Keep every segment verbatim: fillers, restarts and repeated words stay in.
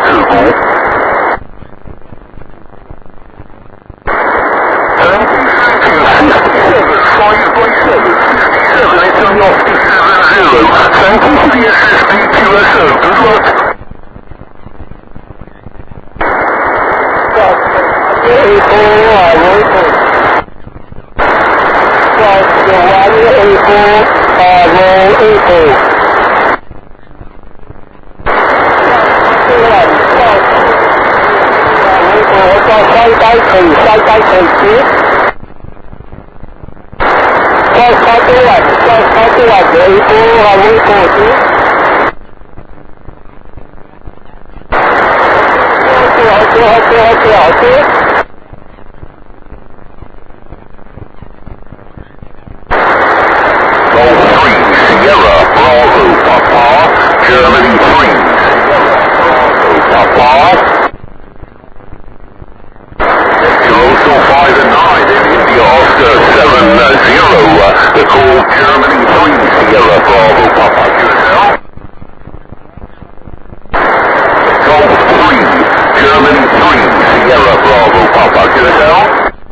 事故。Tranquility S S B Q S O, good luck. A four, uh, roll one A four, uh, roll A four. Sáu cái thầy, sáu cái thầy trước. Sáu sáu cái là, sáu sáu cái là A four, uh, roll four trước. Hậu chưa, hậu chưa, hậu chưa, hậu chưa. Sierra Bravo Papa, Germany three, Sierra Bravo Papa. Kilo five and nine in India Oscar seven zero, uh, the call Germany three, Sierra Bravo Papa, yourself. Golf three, Germany three, Sierra Bravo Papa, yourself.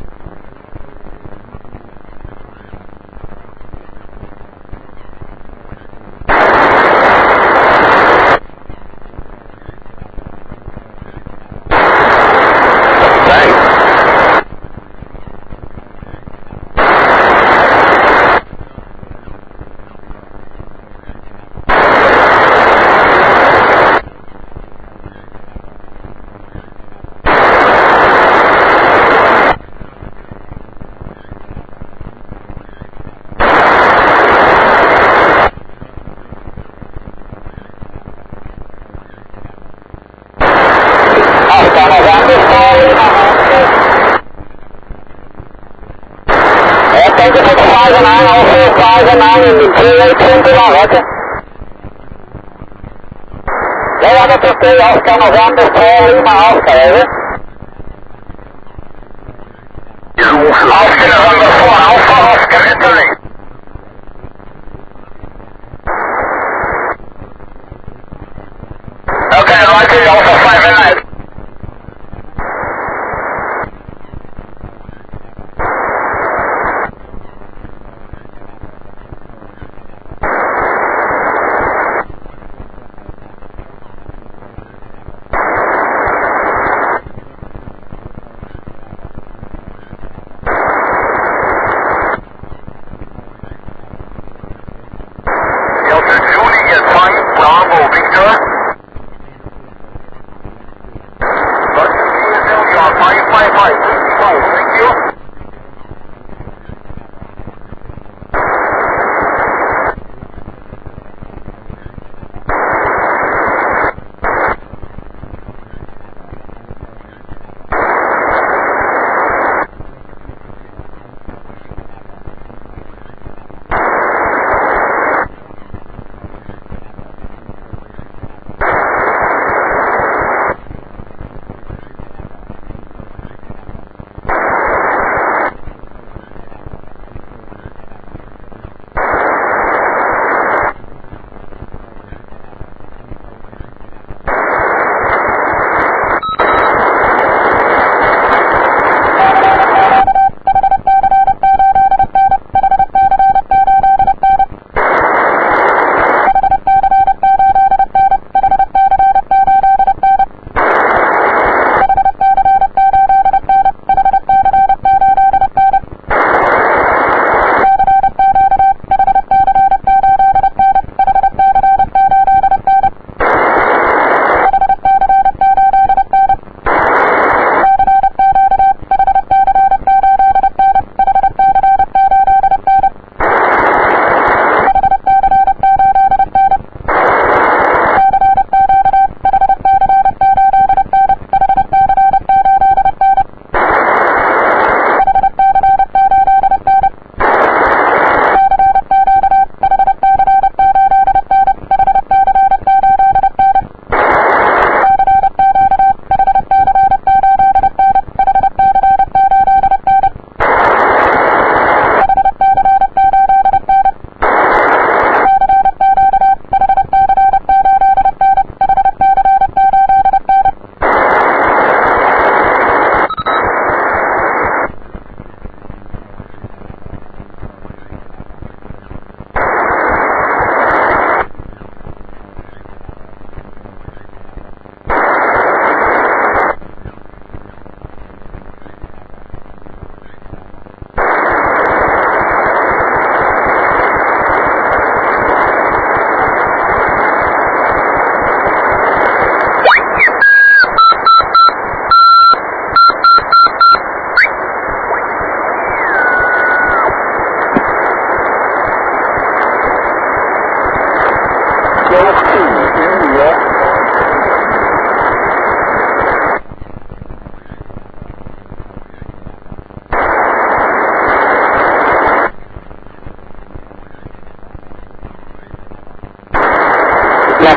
Oscar November four Lima Oscar, over. Oscar November four Alpha Oscar, entering. Okay, roger, Alpha five and nine.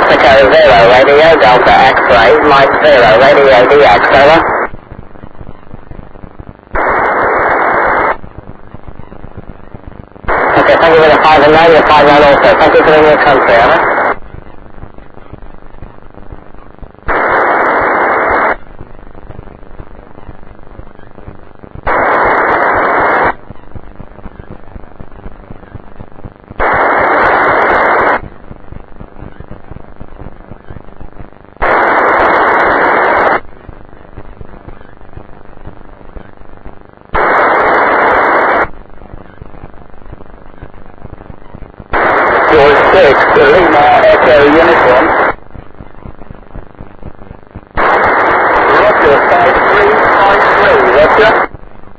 Mexico Zero, radio, Delta X-ray, Mike Zero, radio D X, over. Okay, thank you for the five and nine, you're five nine also. Thank you for the new country, over. six, Lima Echo Uniform. Roger, five three five three, Roger.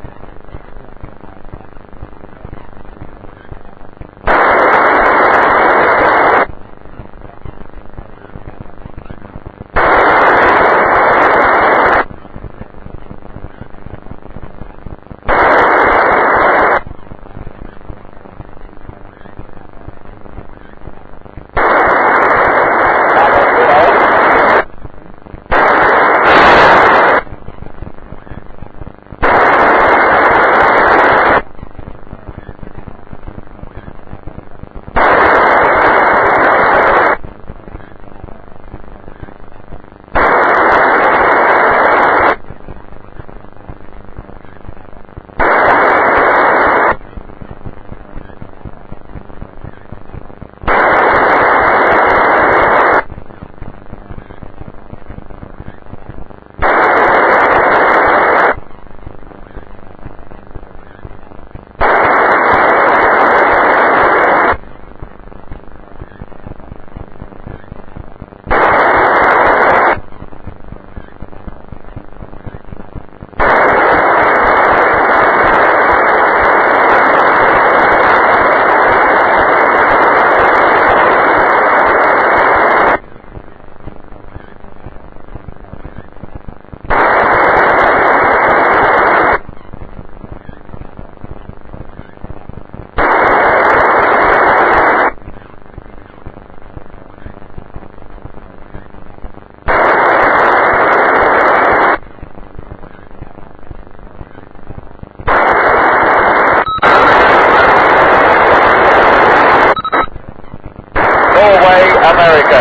America.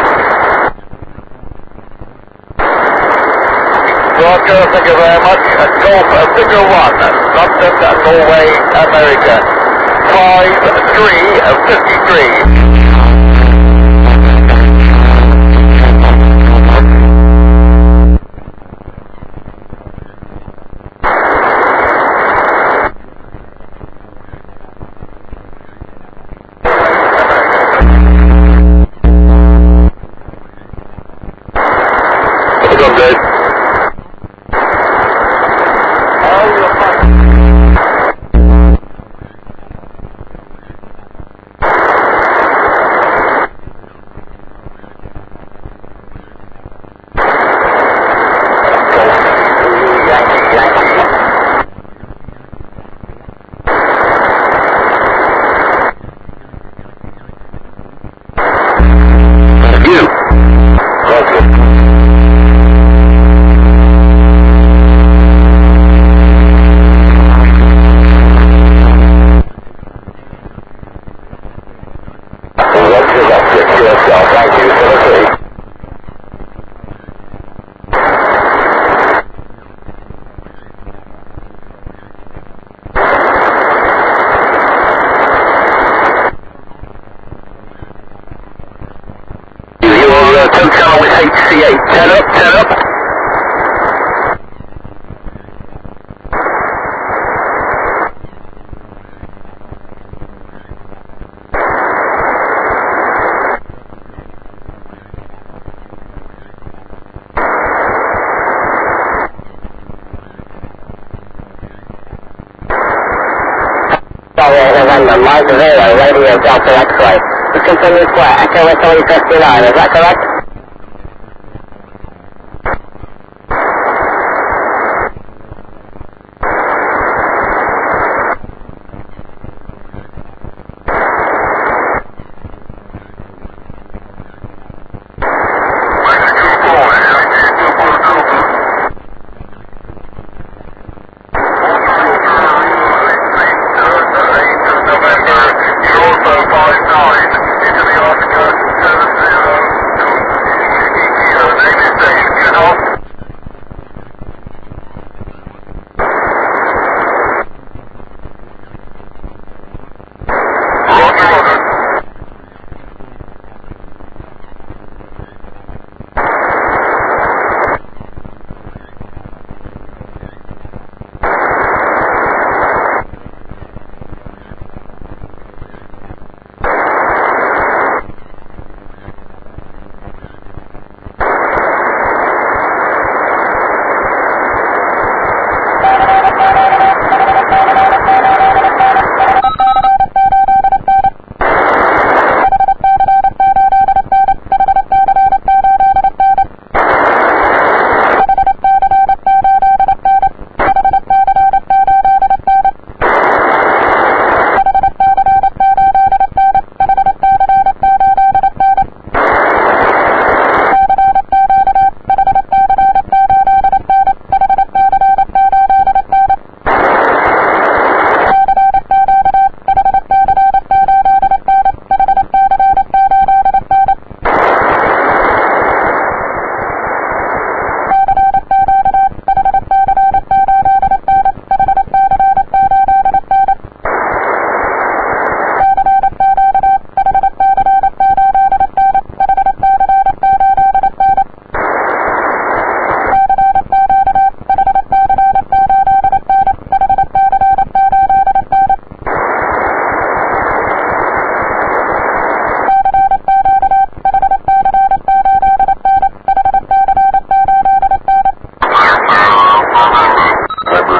Roger, thank you very much. Golf uh, Figure one, London, Norway, America. five three fifty-three. Hotel with H C eight, ten up, ten up. November, Mike Zero, radio Delta X-ray. This continues for Echo Italy fifty-nine, is that correct?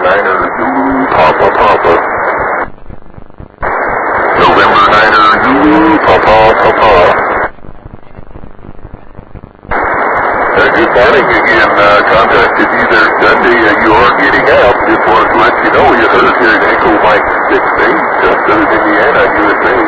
Niner Zulu Papa Papa. November Niner Zulu Papa Papa. Uh, good morning again. Uh, contacted you there Sunday. Uh, you are getting out. Just wanted to let you know you heard here at Echo Mike six eight, uh, Southern Indiana, U S A.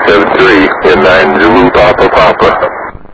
seven three in nine Zulu Papa Papa.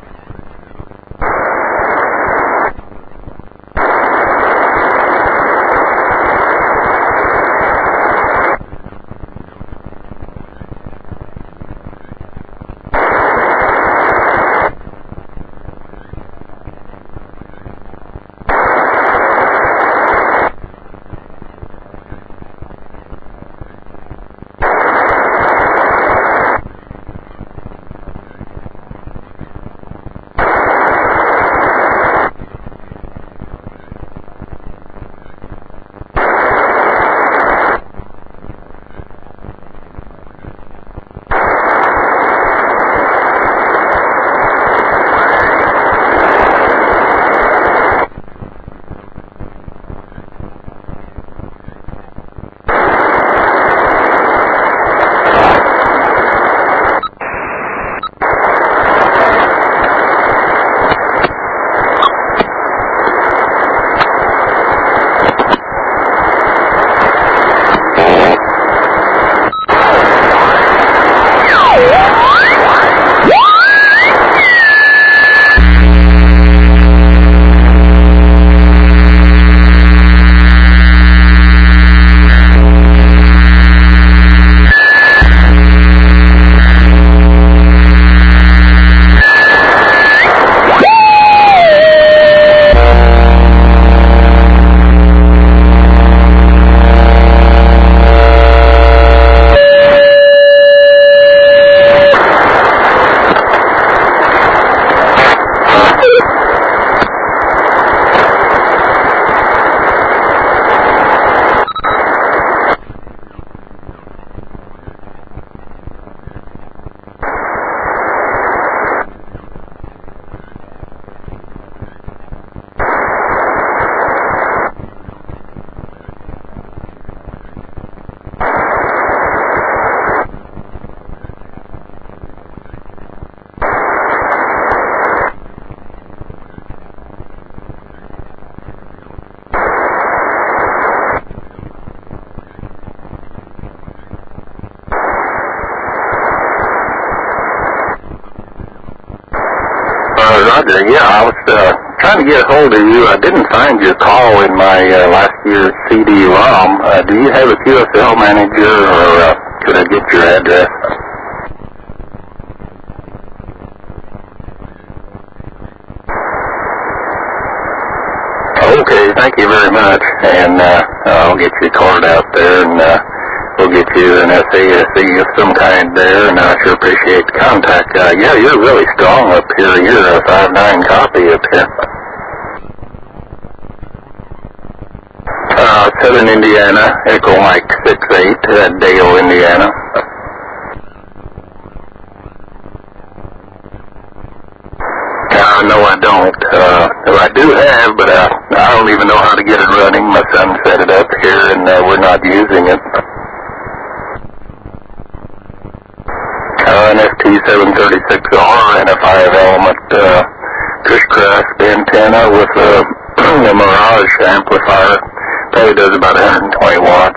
Roger, yeah, I was uh, trying to get a hold of you. I didn't find your call in my uh, last year's C D ROM. Uh, do you have a Q S L manager, or uh, could I get your address? Okay, thank you very much, and uh, I'll get your card out there, and uh, we'll get you an S A S E of some kind there, and I sure appreciate the contact. Uh, yeah, you're really strong up here. You're a five nine copy up here. Uh, Southern Indiana, Echo Mike six eight, uh, Dale, Indiana. Uh, no, I don't. Uh, I do have, but uh, I don't even know how to get it running. My son set it up here, and uh, we're not using it. Uh, an F T seven thirty-six R and a five element uh, Cushcrest antenna with a, a Mirage amplifier. Probably does about one hundred twenty watts.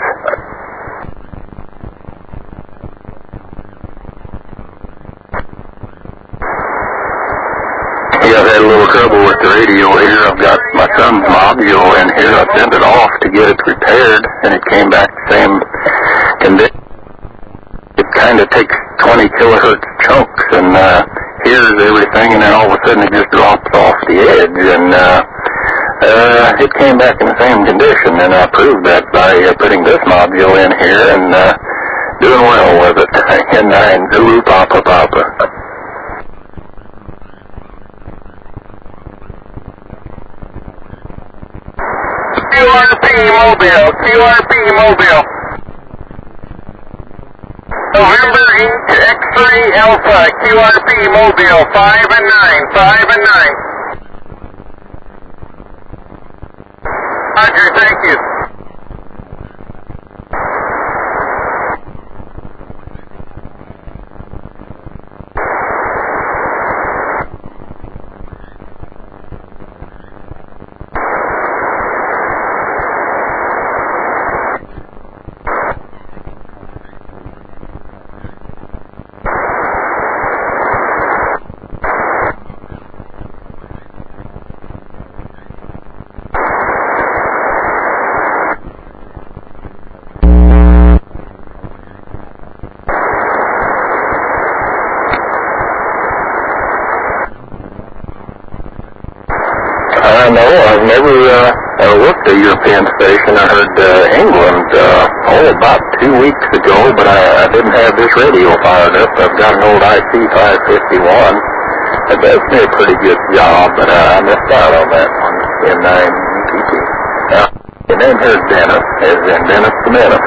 Yeah, I've had a little trouble with the radio here. I've got my son's module in here. I sent it off to get it repaired, and it came back the same condition. It kind of takes twenty kilohertz chunks and uh, hears everything, and then all of a sudden it just drops off the edge, and uh, uh, it came back in the same condition, and I proved that by uh, putting this module in here and uh, doing well with it. And nine Zulu Papa Papa. Q R P Mobile, Q R P Mobile. November eight X three Alpha, Q R P Mobile, five and nine, five and nine. Roger, thank you. never uh, uh, worked a European station. I heard uh, England, uh, oh, about two weeks ago, but I, I didn't have this radio fired up. I've got an old I C five fifty-one. It does me a pretty good job, but uh, I missed out on that one in nine P T. Uh, and then here's Dennis, as in Dennis the Menace.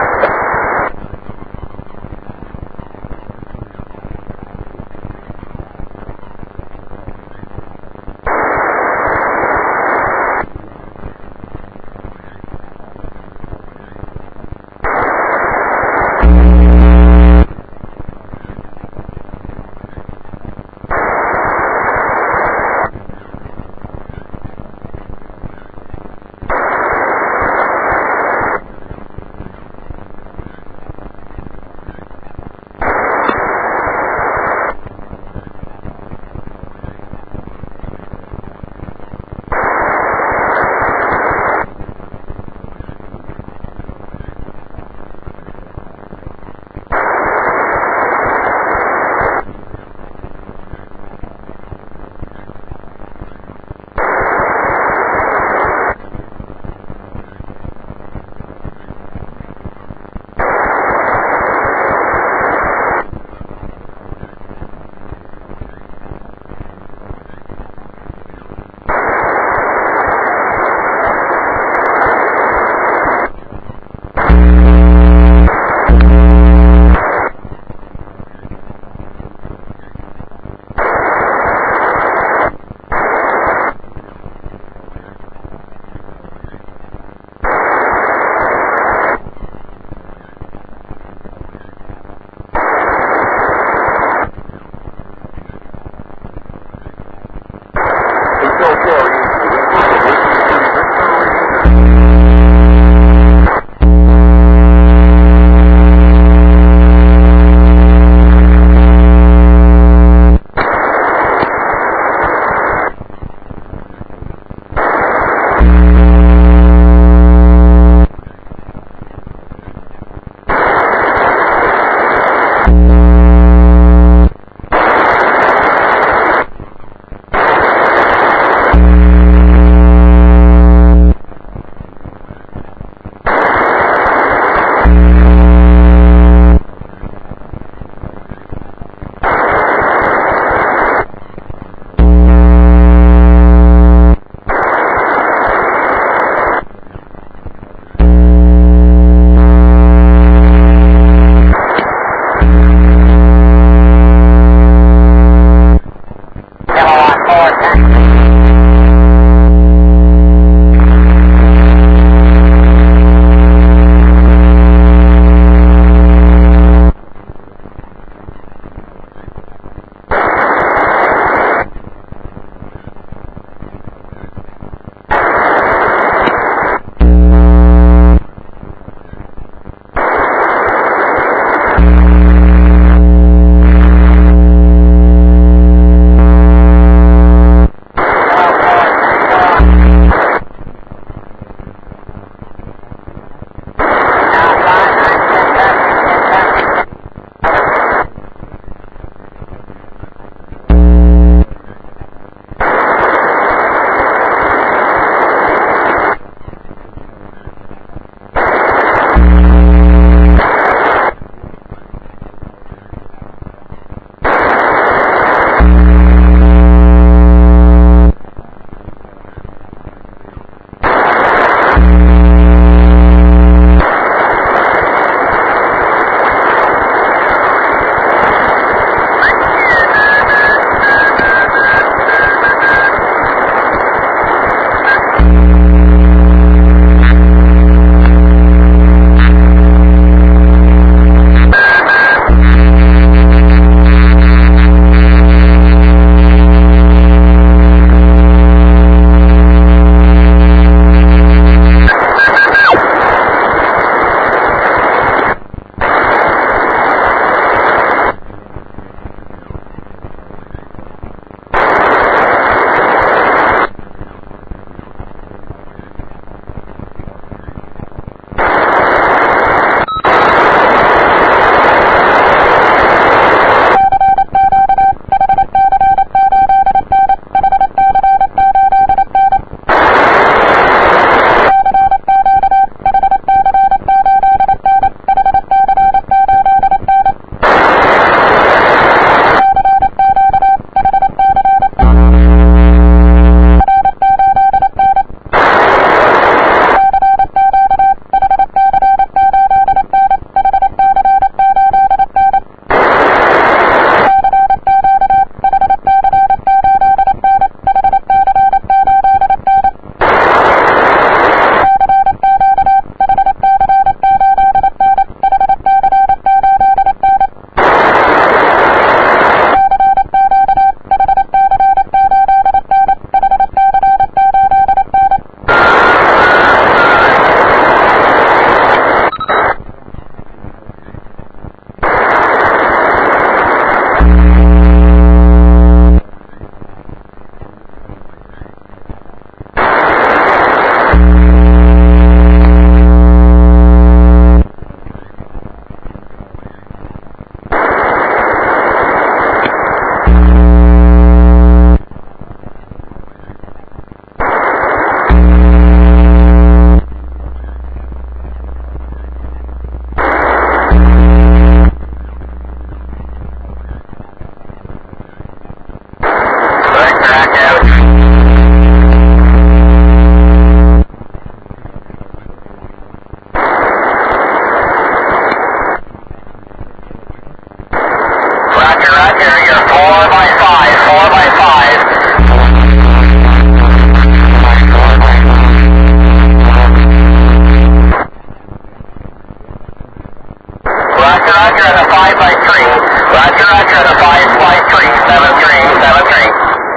Roger, and a five by three. Roger, Roger, and a five by three, seven three, seven three.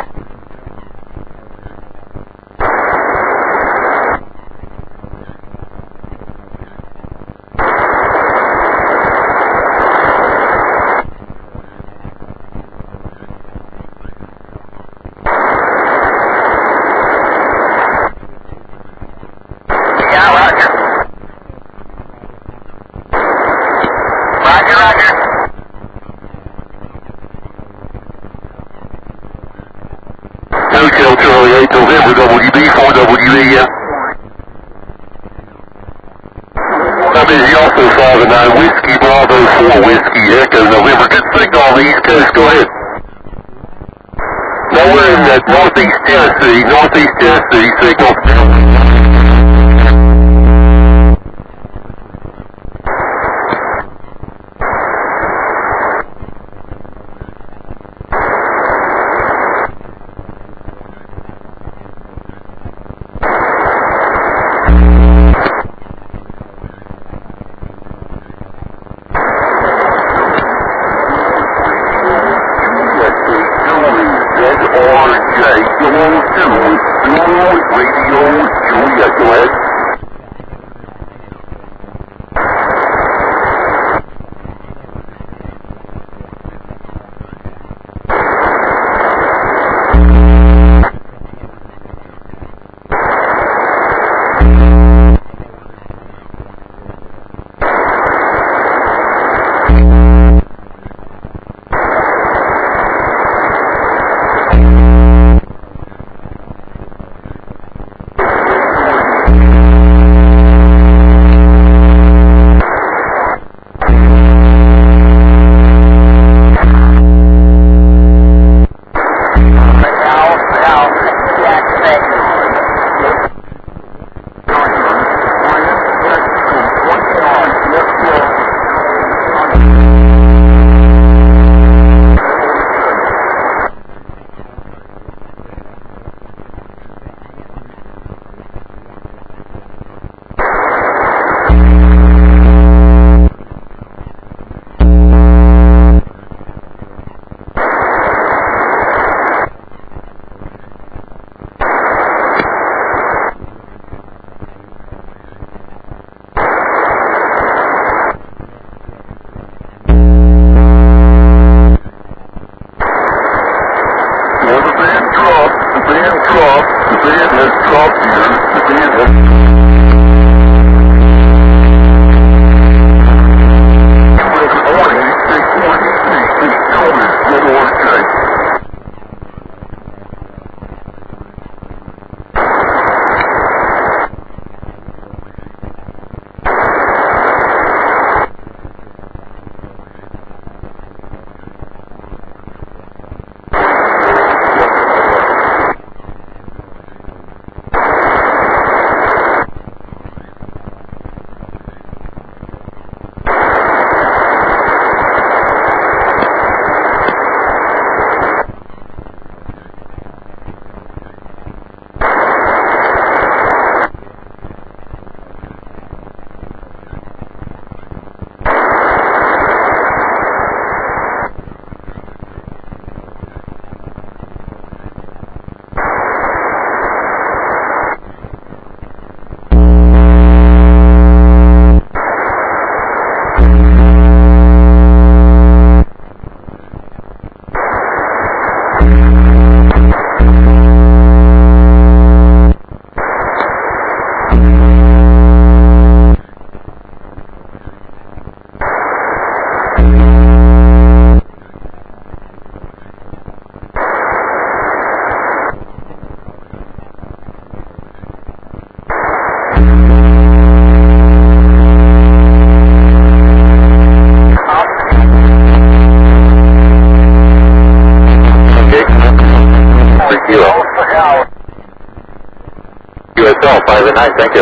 Hotel Charlie eight, November W B four W E F. I'm busy also five and nine, Whiskey Bravo four, Whiskey Echo, November. Good signal on the East Coast, go ahead. No, we're in uh, Northeast Tennessee, Northeast Tennessee, signal. five and nine, thank you.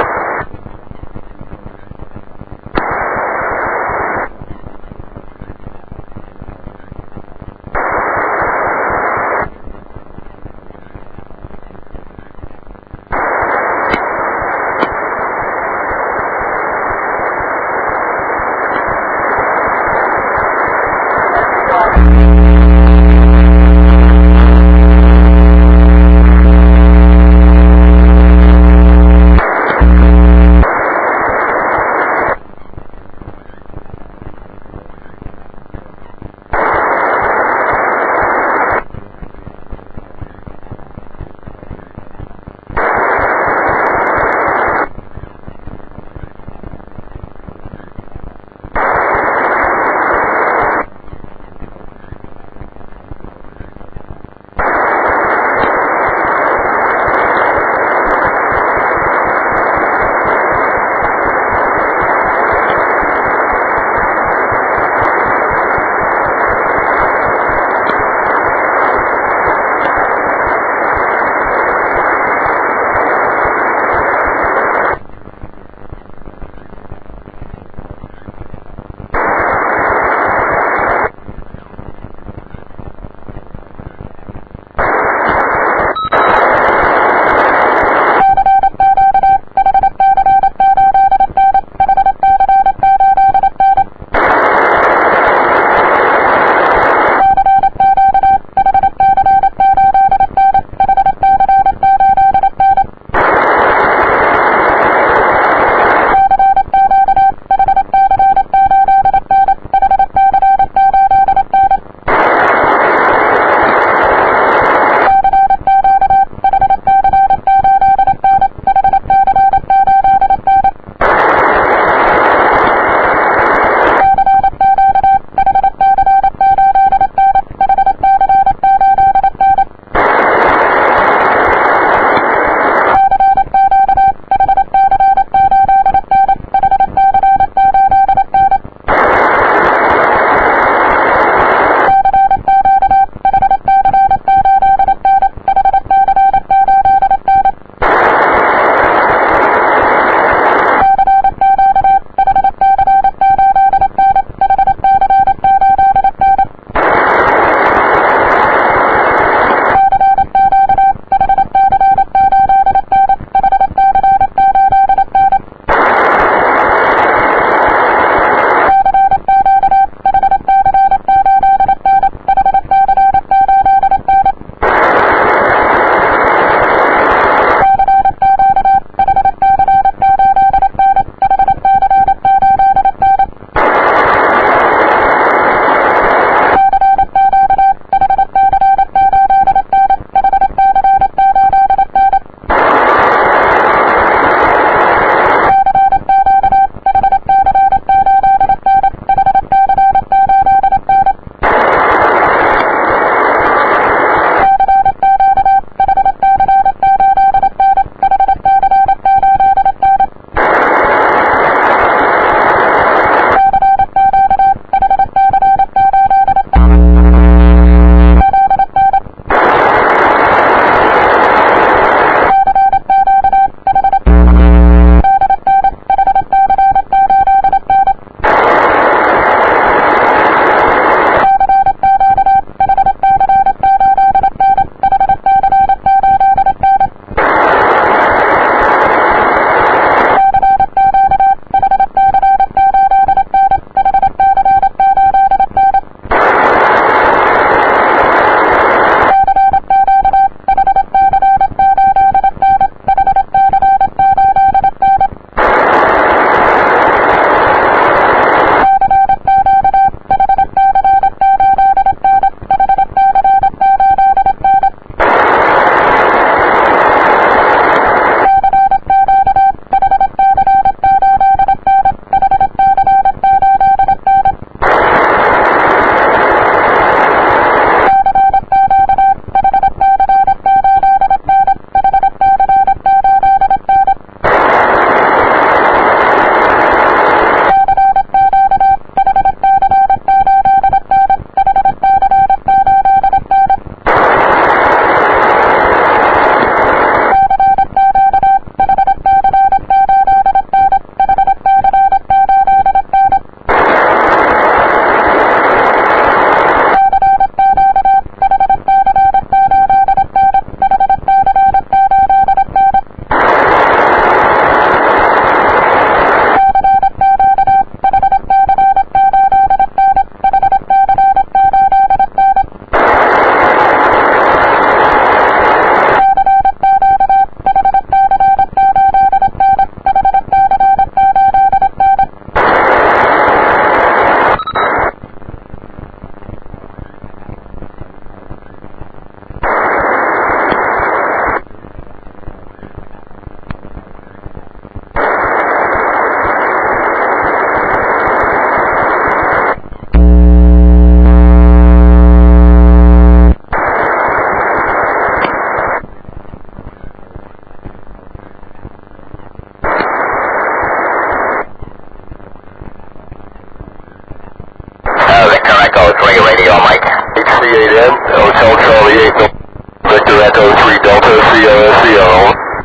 Echo three radio, Mike. H C eight N, Hotel Charlie eight, Victor Echo three Delta, C O S C O.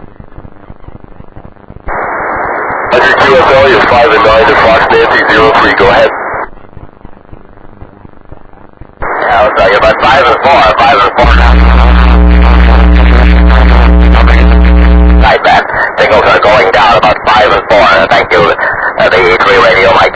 Roger, Q S L is five and nine to Fox Nancy zero three, go ahead. Yeah, I'll tell you about five and four, five and four now. Right, man. Signals are going down about five and four. Uh, thank you. Uh, the three radio, Mike.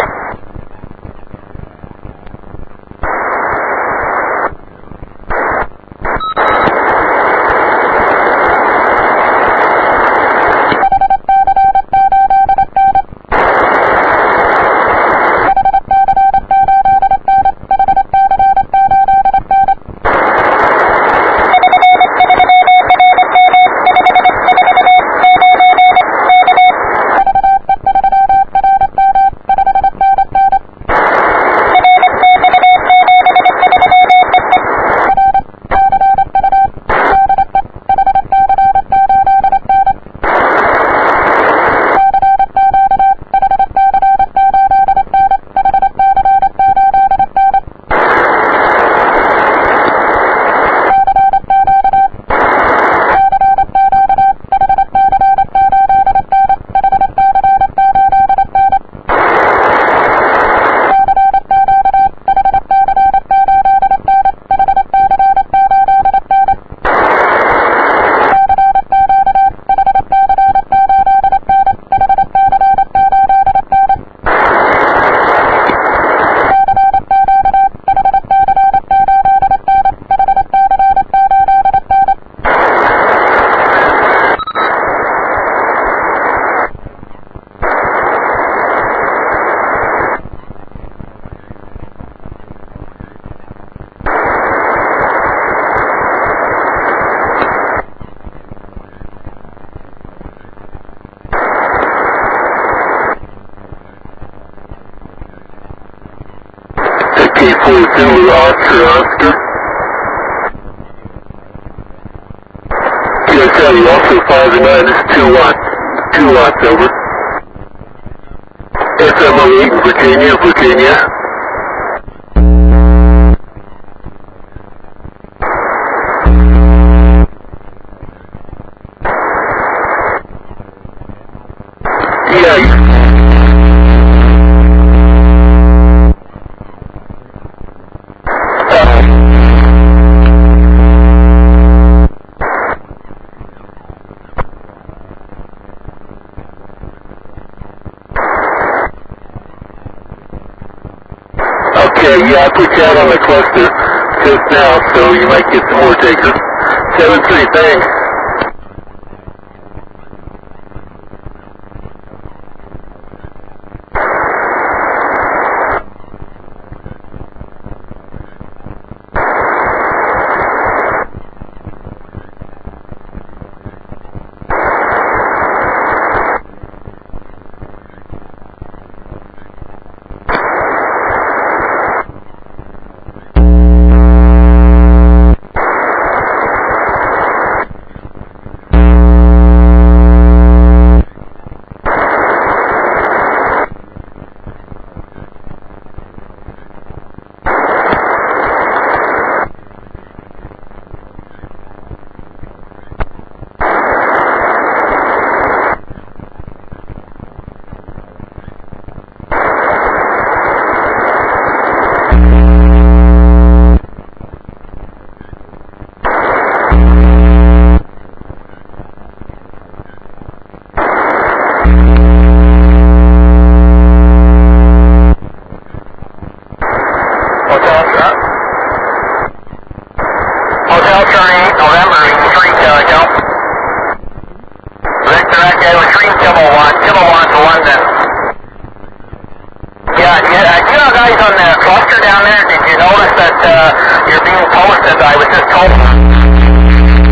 K four Zulu Oscar Oscar. Q S L, you also five and nine, this is two watts. two watts, over. S M O eight, Virginia, Virginia. Yeah. Okay, yeah, I put you out on the cluster just now, so you might get some more takers. seven three, thanks. Hotel Charlie eight, November, three Echo. Victor Echo, three kilowatt, kilowatt to London. Yeah, yeah, uh, you know guys on the cluster down there, did you notice that uh, you're being posted? I was just told.